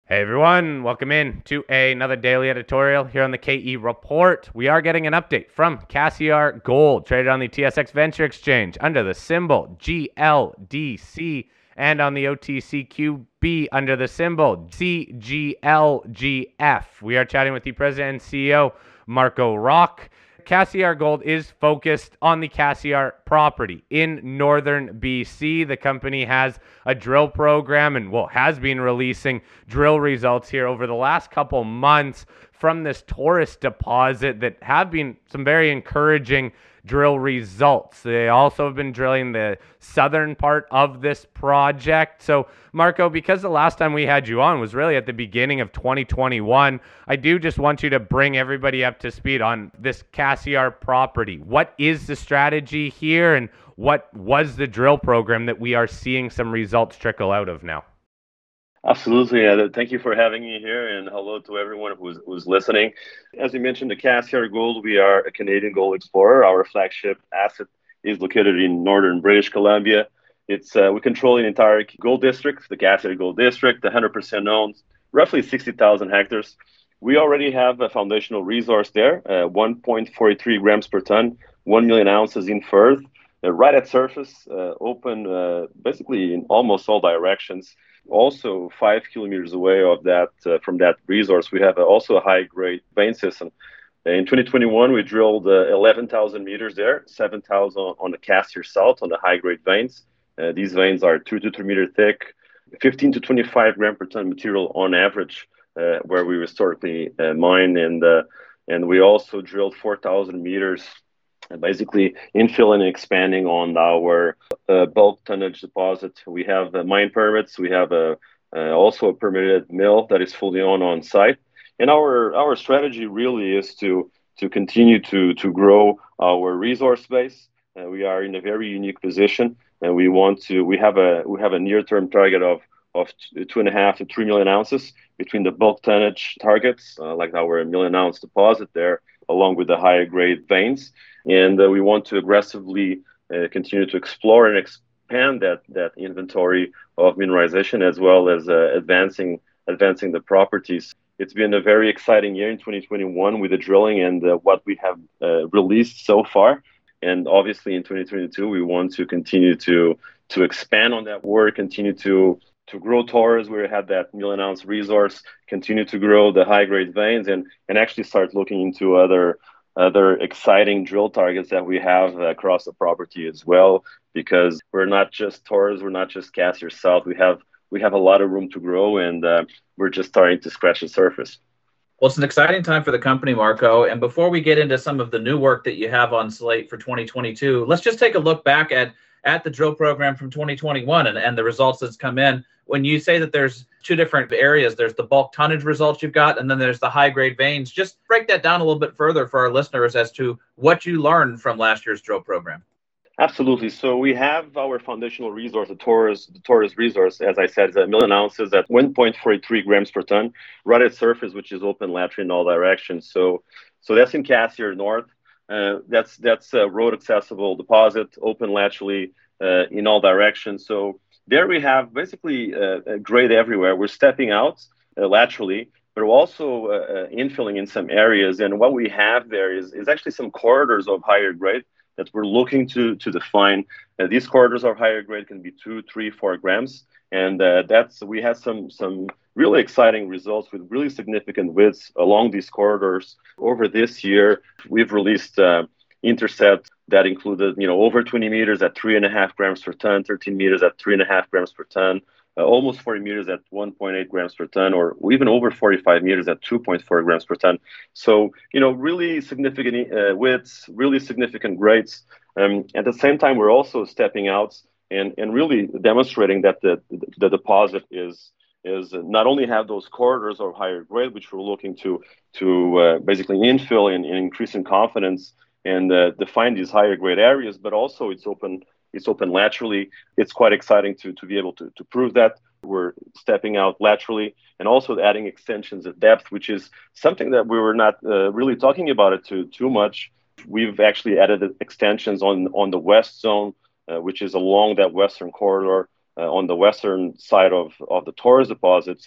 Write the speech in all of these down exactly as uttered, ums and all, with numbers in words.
Hey everyone, welcome in to another daily editorial here on the K E Report. We are getting an update from Cassiar Gold, traded on the T S X Venture Exchange under the symbol G L D C and on the O T C Q B under the symbol C G L G F. We are chatting with the president and C E O, Marco Rock. Cassiar Gold is focused on the Cassiar property in northern B C. The company has a drill program and, well, has been releasing drill results here over the last couple months from this Taurus deposit that have been some very encouraging drill results. They also have been drilling the southern part of this project. So, Marco, because the last time we had you on was really at the beginning of twenty twenty-one, I do just want you to bring everybody up to speed on this Cassiar property. What is the strategy here, and what was the drill program that we are seeing some results trickle out of now? Absolutely. Uh, thank you for having me here, and hello to everyone who's, who's listening. As you mentioned, the Cassiar Gold, we are a Canadian gold explorer. Our flagship asset is located in northern British Columbia. It's uh, we control an entire gold district, the Cassiar Gold District, one hundred percent owned, roughly sixty thousand hectares. We already have a foundational resource there, uh, one point four three grams per ton, one million ounces inferred, uh, right at surface, uh, open uh, basically in almost all directions. Also, five kilometers away of that uh, from that resource, we have a, also a high-grade vein system. In twenty twenty-one, we drilled uh, eleven thousand meters there, seven thousand on the Cassiar South on the high-grade veins. Uh, these veins are two to three meter thick, fifteen to twenty-five gram per ton material on average, uh, where we historically uh, mine, and uh, and we also drilled four thousand meters, uh, basically infilling and expanding on our uh, bulk tonnage deposit. We have uh, mine permits. We have a uh, also a permitted mill that is fully owned on site. And our our strategy really is to to continue to to grow our resource base. Uh, we are in a very unique position, and we want to. We have a we have a near term target of of two and a half to three million ounces between the bulk tonnage targets, uh, like our million ounce deposit there, along with the higher grade veins. And uh, we want to aggressively uh, continue to explore and expand that that inventory of mineralization, as well as uh, advancing advancing the properties. It's been a very exciting year in twenty twenty-one with the drilling and uh, what we have uh, released so far. And obviously in twenty twenty-two, we want to continue to to expand on that work, continue to to grow Taurus, where we had that million ounce resource, continue to grow the high grade veins, and and actually start looking into other other exciting drill targets that we have across the property as well. Because we're not just Taurus, we're not just Cassiar South. We have we have a lot of room to grow, and uh, we're just starting to scratch the surface. Well, it's an exciting time for the company, Marco. And before we get into some of the new work that you have on slate for twenty twenty-two, let's just take a look back at at the drill program from twenty twenty-one and, and the results that's come in. When you say that there's two different areas, there's the bulk tonnage results you've got, and then there's the high grade veins. Just break that down a little bit further for our listeners as to what you learned from last year's drill program. Absolutely. So we have our foundational resource, the Taurus, the Taurus resource, as I said, is a million ounces at one point four three grams per ton, right at surface, which is open laterally in all directions. So, so that's in Cassiar North. Uh, that's that's a road accessible deposit, open laterally uh, in all directions. So there we have basically uh, a grade everywhere. We're stepping out uh, laterally, but we're also uh, infilling in some areas. And what we have there is, is actually some corridors of higher grade that we're looking to to define. Uh, these corridors of higher grade can be two, three, four grams, and uh, that's we had some some really exciting results with really significant widths along these corridors over this year. We've released uh, intercepts that included, you know, over twenty meters at three and a half grams per ton, thirteen meters at three and a half grams per ton, uh, almost forty meters at one point eight grams per ton, or even over forty-five meters at two point four grams per ton. So, you know, really significant uh, widths, really significant grades. Um, at the same time, we're also stepping out and, and really demonstrating that the, the, the deposit is is not only have those corridors of higher grade, which we're looking to to uh, basically infill and, and increase in confidence and uh, define these higher grade areas, but also it's open it's open laterally. It's quite exciting to to be able to to prove that. We're stepping out laterally and also adding extensions at depth, which is something that we were not uh, really talking about it too too much. We've actually added extensions on on the west zone, uh, which is along that western corridor uh, on the western side of of the Taurus deposit. So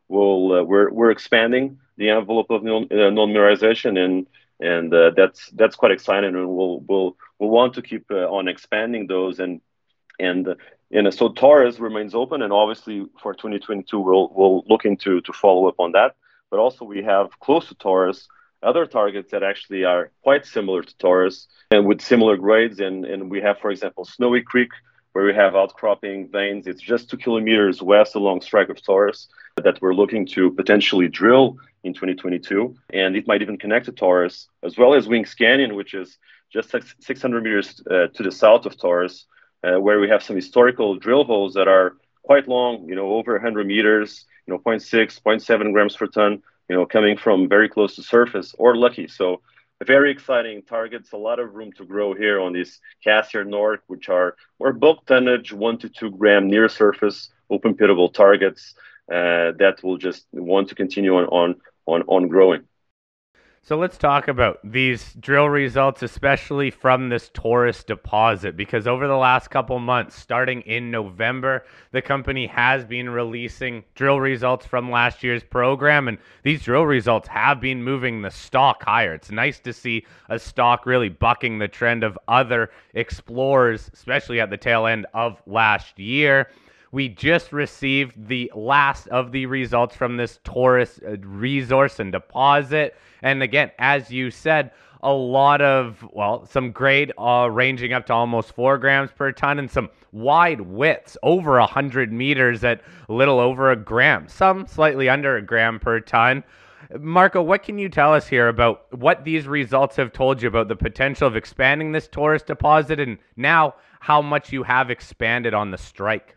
we'll uh, we're we're expanding the envelope of known, uh, known mineralization, and and uh, that's that's quite exciting, and we'll we'll we'll want to keep uh, on expanding those, and and uh, and so Taurus remains open, and obviously for twenty twenty-two we'll we'll look into to follow up on that, but also we have close to Taurus other targets that actually are quite similar to Taurus and with similar grades, and and we have, for example, Snowy Creek, where we have outcropping veins. It's just two kilometers west along strike of Taurus that we're looking to potentially drill in twenty twenty-two. And it might even connect to Taurus, as well as Wings Canyon, which is just six hundred meters uh, to the south of Taurus, uh, where we have some historical drill holes that are quite long, you know, over one hundred meters, you know, zero point six, zero point seven grams per ton, you know, coming from very close to surface or lucky. So very exciting targets, a lot of room to grow here on these Cassiar North, which are more bulk tonnage, one to two gram near surface, open pitable targets uh, that will just want to continue on, on, on, on growing. So let's talk about these drill results, especially from this Taurus deposit, because over the last couple months, starting in November, the company has been releasing drill results from last year's program, and these drill results have been moving the stock higher. It's nice to see a stock really bucking the trend of other explorers, especially at the tail end of last year. We just received the last of the results from this Taurus resource and deposit. And again, as you said, a lot of, well, some grade uh, ranging up to almost four grams per ton and some wide widths over one hundred meters at a little over a gram, some slightly under a gram per ton. Marco, what can you tell us here about what these results have told you about the potential of expanding this Taurus deposit, and now how much you have expanded on the strike?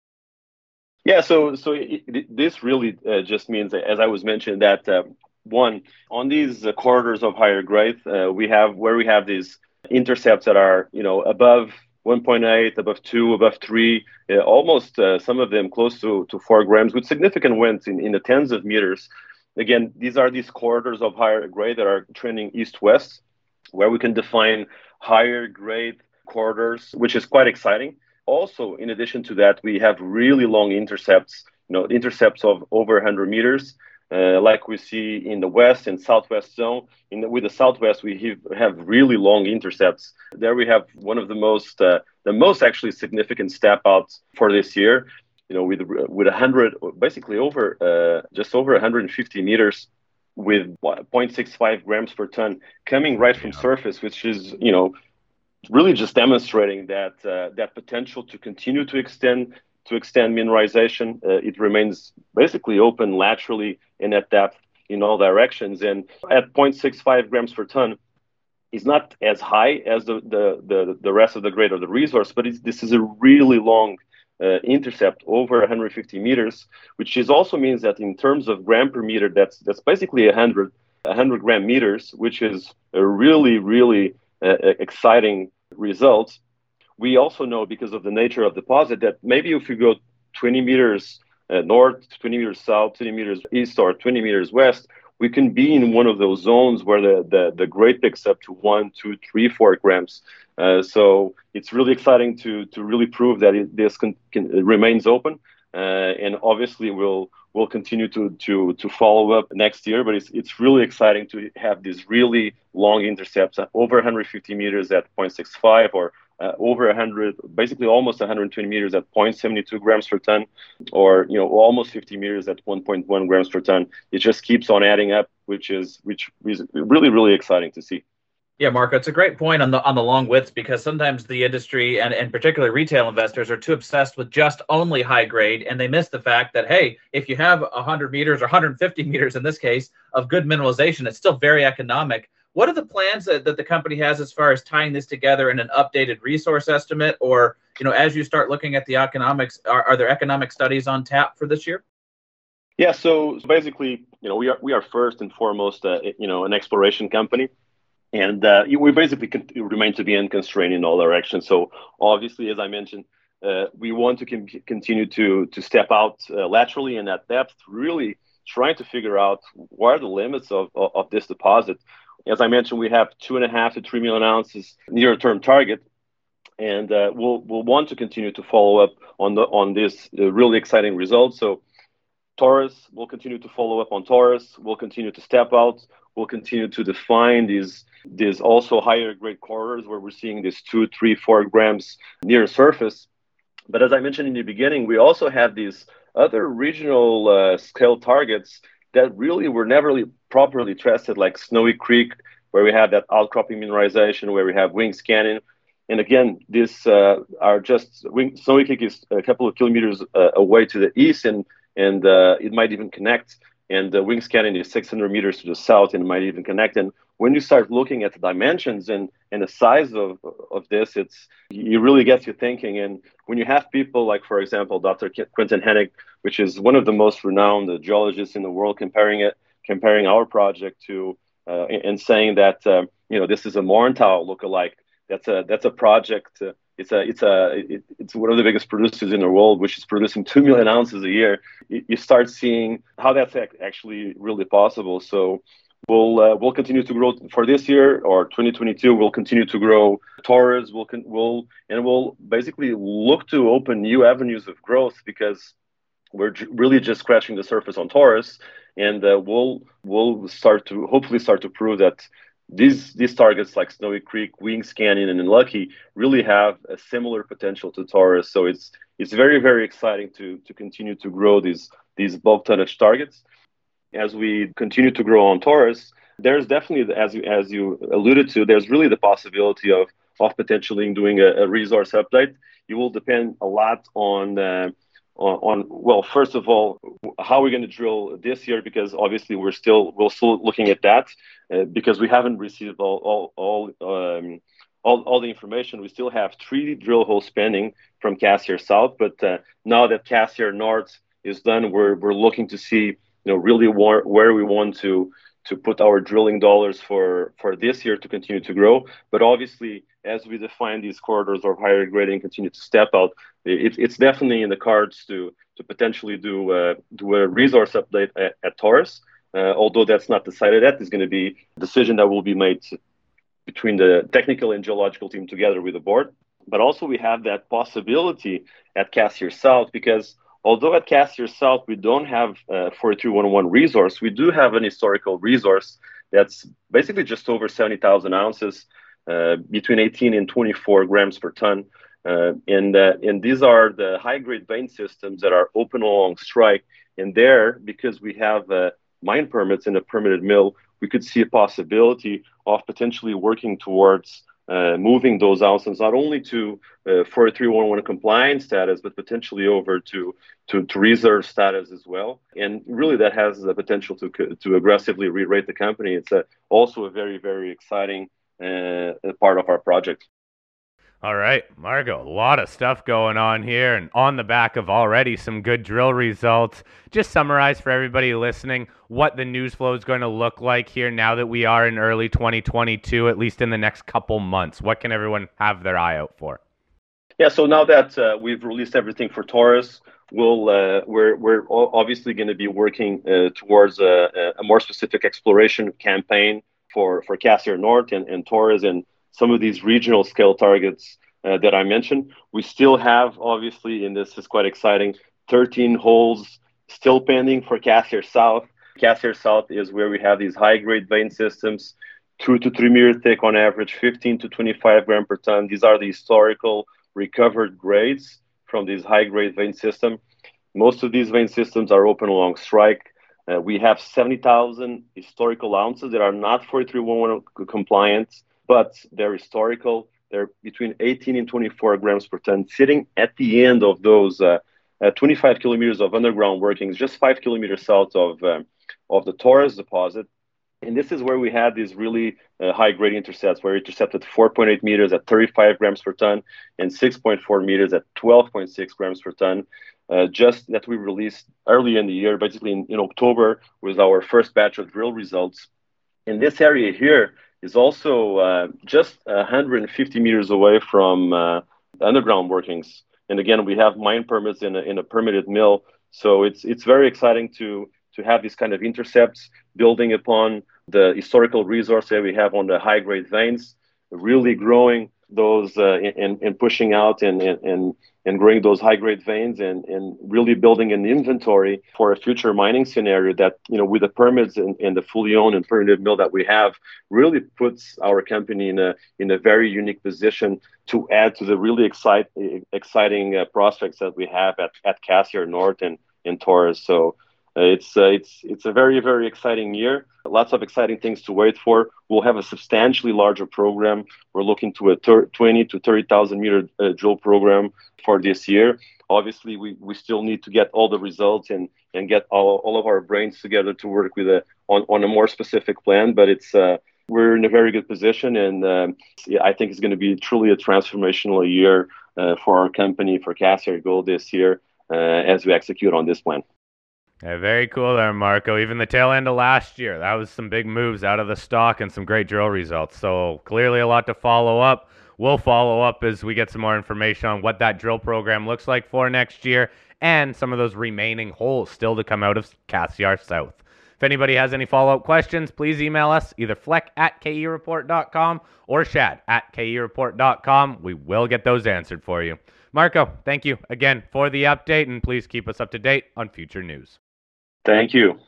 Yeah, so so it, it, this really uh, just means, as I was mentioning, that uh, one, on these uh, corridors of higher grade, uh, we have where we have these intercepts that are, you know, above one point eight, above two, above three, uh, almost uh, some of them close to, to four grams with significant winds in, in the tens of meters. Again, these are these corridors of higher grade that are trending east-west, where we can define higher grade corridors, which is quite exciting. Also, in addition to that, we have really long intercepts, you know, intercepts of over one hundred meters, uh, like we see in the west and southwest zone. In the, with the southwest, we have really long intercepts. There we have one of the most, uh, the most actually significant step outs for this year. You know, with with one hundred, basically over, uh, just over one hundred fifty meters, with zero point six five grams per ton coming right from surface, which is, you know, really just demonstrating that uh, that potential to continue to extend to extend mineralization. Uh, it remains basically open laterally and at depth in all directions. And at zero point six five grams per ton is not as high as the the the, the rest of the grade of the resource, but it's, this is a really long uh, intercept over one hundred fifty meters, which is also means that in terms of gram per meter, that's that's basically one hundred one hundred gram meters, which is a really really uh, exciting results. We also know, because of the nature of the deposit, that maybe if you go twenty meters uh, north, twenty meters south, twenty meters east, or twenty meters west, we can be in one of those zones where the, the, the grade picks up to one, two, three, four grams. Uh, so it's really exciting to to really prove that it, this can, can, it remains open. Uh, and obviously we'll we'll continue to to to follow up next year. But it's it's really exciting to have these really long intercepts at over one hundred fifty meters at zero point six five, or uh, over one hundred, basically almost one hundred twenty meters at zero point seven two grams per ton, or you know almost fifty meters at one point one grams per ton. It just keeps on adding up, which is which is really really exciting to see. Yeah, Marco, it's a great point on the on the long widths, because sometimes the industry and, and particularly retail investors are too obsessed with just only high grade, and they miss the fact that, hey, if you have one hundred meters or one hundred fifty meters in this case of good mineralization, it's still very economic. What are the plans that, that the company has as far as tying this together in an updated resource estimate? Or, you know, as you start looking at the economics, are, are there economic studies on tap for this year? Yeah, so, so basically, you know, we are we are first and foremost, uh, you know, an exploration company. And uh, we basically can remain to be unconstrained in all directions. So obviously, as I mentioned, uh, we want to com- continue to to step out uh, laterally and at depth, really trying to figure out what are the limits of, of, of this deposit. As I mentioned, we have two and a half to three million ounces near-term target, and uh, we'll we'll want to continue to follow up on the on this uh, really exciting result. So Taurus, we'll continue to follow up on Taurus. We'll continue to step out. We'll continue to define these these also higher grade corridors where we're seeing these two, three, four grams near surface. But as I mentioned in the beginning, we also have these other regional uh, scale targets that really were never really properly tested, like Snowy Creek, where we have that outcropping mineralization, where we have Wings Canyon. And again, these uh, are just, Wing, Snowy Creek is a couple of kilometers uh, away to the east, and, and uh, it might even connect. And the Wings Canyon is six hundred meters to the south, and it might even connect. And when you start looking at the dimensions and, and the size of, of this, it's it really gets you thinking. And when you have people like, for example, Doctor Quentin Hennig, which is one of the most renowned geologists in the world, comparing it, comparing our project to, uh, and saying that uh, you know this is a Morinthau lookalike. That's a that's a project. Uh, it's a it's a it, it's one of the biggest producers in the world, which is producing two million ounces a year. You, you start seeing how that's actually really possible. So we'll uh, we'll continue to grow for this year or twenty twenty-two. We'll continue to grow Taurus. We'll con- we'll and we'll basically look to open new avenues of growth because we're j- really just scratching the surface on Taurus, and uh, we'll we'll start to hopefully start to prove that these these targets like Snowy Creek, Wings Canyon, and Lucky really have a similar potential to Taurus. So it's it's very very exciting to to continue to grow these these bulk tonnage targets. As we continue to grow on Taurus, there's definitely, as you as you alluded to, there's really the possibility of of potentially doing a, a resource update. It will depend a lot on. Uh, On, on well, first of all, how we're going to drill this year, because obviously we're still we're still looking at that uh, because we haven't received all all all, um, all all the information. We still have three drill holes pending from Cassiar South, but uh, now that Cassiar North is done, we're we're looking to see you know really where, where we want to to put our drilling dollars for for this year to continue to grow. But obviously, as we define these corridors of higher grading, continue to step out, it, it's definitely in the cards to to potentially do uh, do a resource update at, at Taurus. Uh, although that's not decided yet, it's going to be a decision that will be made between the technical and geological team together with the board. But also we have that possibility at Cassiar South, because although at Cassiar South we don't have a forty-three one oh one resource, we do have an historical resource that's basically just over seventy thousand ounces, uh, between eighteen and twenty-four grams per ton. Uh, and, uh, and these are the high-grade vein systems that are open along strike. And there, because we have uh, mine permits and a permitted mill, we could see a possibility of potentially working towards Uh, moving those ounces not only to uh, forty-three one oh one compliance status, but potentially over to, to, to reserve status as well. And really that has the potential to to aggressively re-rate the company. It's a, also a very, very exciting uh, part of our project. All right, Marco, a lot of stuff going on here, and on the back of already some good drill results. Just summarize for everybody listening what the news flow is going to look like here now that we are in early twenty twenty-two, at least in the next couple months. What can everyone have their eye out for? Yeah, so now that uh, we've released everything for Taurus, we'll uh, we're we're obviously going to be working uh, towards a, a more specific exploration campaign for for Cassiar North and, and Taurus and some of these regional scale targets uh, that I mentioned. We still have, obviously, and this is quite exciting, thirteen holes still pending for Cassiar South. Cassiar South is where we have these high-grade vein systems, two to three meter thick on average, fifteen to twenty-five gram per ton. These are the historical recovered grades from these high-grade vein system. Most of these vein systems are open along strike. Uh, we have seventy thousand historical ounces that are not forty-three one oh one compliant, but they're historical. They're between eighteen and twenty-four grams per ton, sitting at the end of those uh, uh, twenty-five kilometers of underground workings, just five kilometers south of um, of the Taurus deposit. And this is where we had these really uh, high-grade intercepts, where we intercepted four point eight meters at thirty-five grams per ton and six point four meters at twelve point six grams per ton. Uh, just that we released early in the year, basically in, in October, was our first batch of drill results. In this area here is also uh, just one hundred fifty meters away from uh, underground workings. And again, we have mine permits in a, in a permitted mill. So it's it's very exciting to to have these kind of intercepts, building upon the historical resource that we have on the high-grade veins, really growing those uh, and, and pushing out and and and growing those high grade veins and, and really building an inventory for a future mining scenario that, you know, with the permits and, and the fully owned and permitted mill that we have, really puts our company in a in a very unique position to add to the really excite, exciting uh, prospects that we have at, at Cassiar North and in Taurus. So uh, it's uh, it's it's a very, very exciting year. Lots of exciting things to wait for. We'll have a substantially larger program. We're looking to a twenty to thirty thousand meter uh, drill program for this year. Obviously, we, we still need to get all the results and, and get all, all of our brains together to work with a on, on a more specific plan. But it's uh, we're in a very good position, and um, yeah, I think it's going to be truly a transformational year uh, for our company, for Cassiar Gold this year, uh, as we execute on this plan. Yeah, very cool there, Marco. Even the tail end of last year, that was some big moves out of the stock and some great drill results. So clearly a lot to follow up. We'll follow up as we get some more information on what that drill program looks like for next year and some of those remaining holes still to come out of Cassiar South. If anybody has any follow-up questions, please email us, either fleck at k e report dot com or shad at k e report dot com. We will get those answered for you. Marco, thank you again for the update, and please keep us up to date on future news. Thank you.